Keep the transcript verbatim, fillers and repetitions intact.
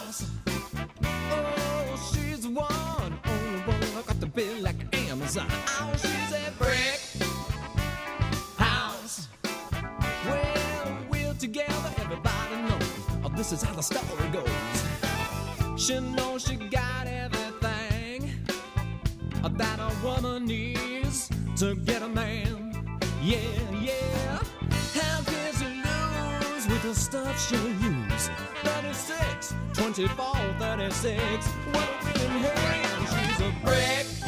house. Oh, she's the one, only one I got to be like Amazon. Oh, she's a brick house. Well, we're together, everybody knows. Oh, this is how the story goes. She knows she got everything that a woman needs to get a man. Yeah, yeah. How can she lose with the stuff she'll use? thirty-six, twenty-four, thirty-six. What a winning hand. She's a brick